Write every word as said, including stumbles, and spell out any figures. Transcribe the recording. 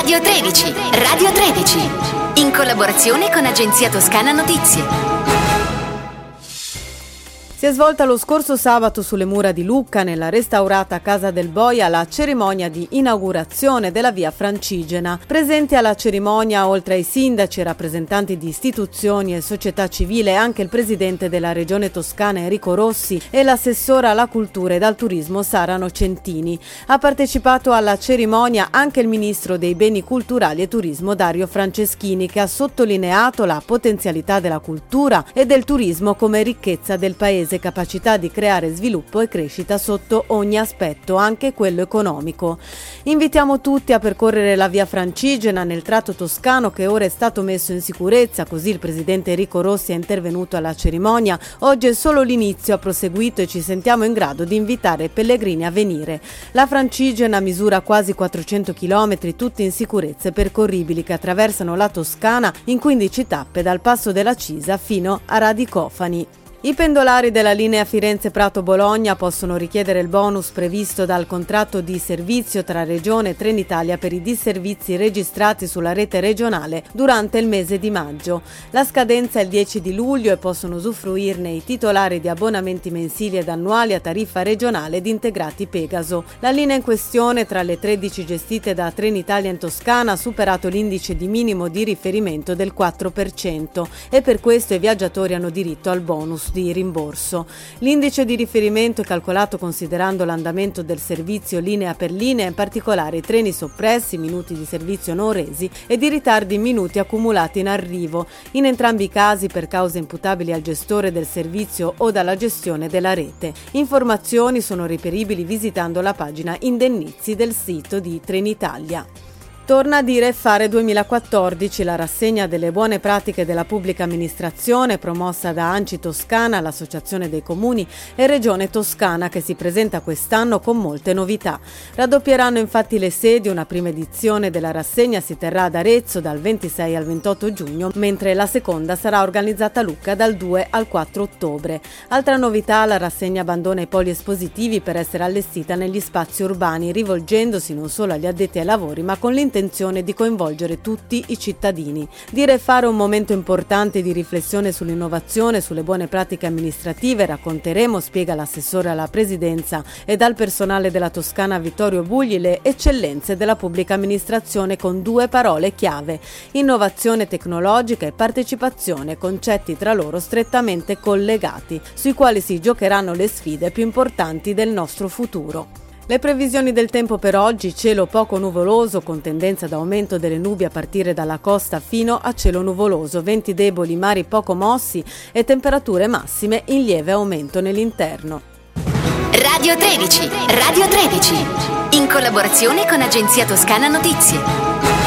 Radio tredici, Radio tredici, in collaborazione con Agenzia Toscana Notizie. Si è svolta lo scorso sabato sulle mura di Lucca, nella restaurata Casa del Boia, la cerimonia di inaugurazione della via Francigena. Presenti alla cerimonia, oltre ai sindaci e rappresentanti di istituzioni e società civile, anche il presidente della Regione Toscana Enrico Rossi e l'assessora alla cultura ed al turismo Sara Nocentini. Ha partecipato alla cerimonia anche il ministro dei beni culturali e turismo Dario Franceschini, che ha sottolineato la potenzialità della cultura e del turismo come ricchezza del paese, capacità di creare sviluppo e crescita sotto ogni aspetto, anche quello economico. Invitiamo tutti a percorrere la via Francigena nel tratto toscano che ora è stato messo in sicurezza, così il presidente Enrico Rossi è intervenuto alla cerimonia. Oggi è solo l'inizio, ha proseguito, e ci sentiamo in grado di invitare i pellegrini a venire. La Francigena misura quasi quattrocento chilometri, tutti in sicurezza e percorribili, che attraversano la Toscana in quindici tappe dal Passo della Cisa fino a Radicofani. I pendolari della linea Firenze-Prato-Bologna possono richiedere il bonus previsto dal contratto di servizio tra Regione e Trenitalia per i disservizi registrati sulla rete regionale durante il mese di maggio. La scadenza è il dieci di luglio e possono usufruirne i titolari di abbonamenti mensili ed annuali a tariffa regionale ed integrati Pegaso. La linea in questione, tra le tredici gestite da Trenitalia in Toscana, ha superato l'indice di minimo di riferimento del quattro per cento e per questo i viaggiatori hanno diritto al bonus di rimborso. L'indice di riferimento è calcolato considerando l'andamento del servizio linea per linea, in particolare i treni soppressi, minuti di servizio non resi ed i ritardi in minuti accumulati in arrivo, in entrambi i casi per cause imputabili al gestore del servizio o dalla gestione della rete. Informazioni sono reperibili visitando la pagina Indennizi del sito di Trenitalia. Torna a Dire e Fare duemilaquattordici, la rassegna delle buone pratiche della pubblica amministrazione promossa da ANCI Toscana, l'Associazione dei Comuni e Regione Toscana, che si presenta quest'anno con molte novità. Raddoppieranno infatti le sedi, una prima edizione della rassegna si terrà ad Arezzo dal ventisei al ventotto giugno, mentre la seconda sarà organizzata a Lucca dal due al quattro ottobre. Altra novità, la rassegna abbandona i poli espositivi per essere allestita negli spazi urbani, rivolgendosi non solo agli addetti ai lavori ma con l'intenzione di coinvolgere tutti i cittadini. Dire e Fare un momento importante di riflessione sull'innovazione, sulle buone pratiche amministrative. Racconteremo, spiega l'assessore alla presidenza e dal personale della Toscana Vittorio Bugli, le eccellenze della pubblica amministrazione con due parole chiave: innovazione tecnologica e partecipazione, concetti tra loro strettamente collegati, sui quali si giocheranno le sfide più importanti del nostro futuro. Le previsioni del tempo per oggi: cielo poco nuvoloso con tendenza d'aumento delle nubi a partire dalla costa fino a cielo nuvoloso, venti deboli, mari poco mossi e temperature massime in lieve aumento nell'interno. Radio tredici, Radio tredici, in collaborazione con Agenzia Toscana Notizie.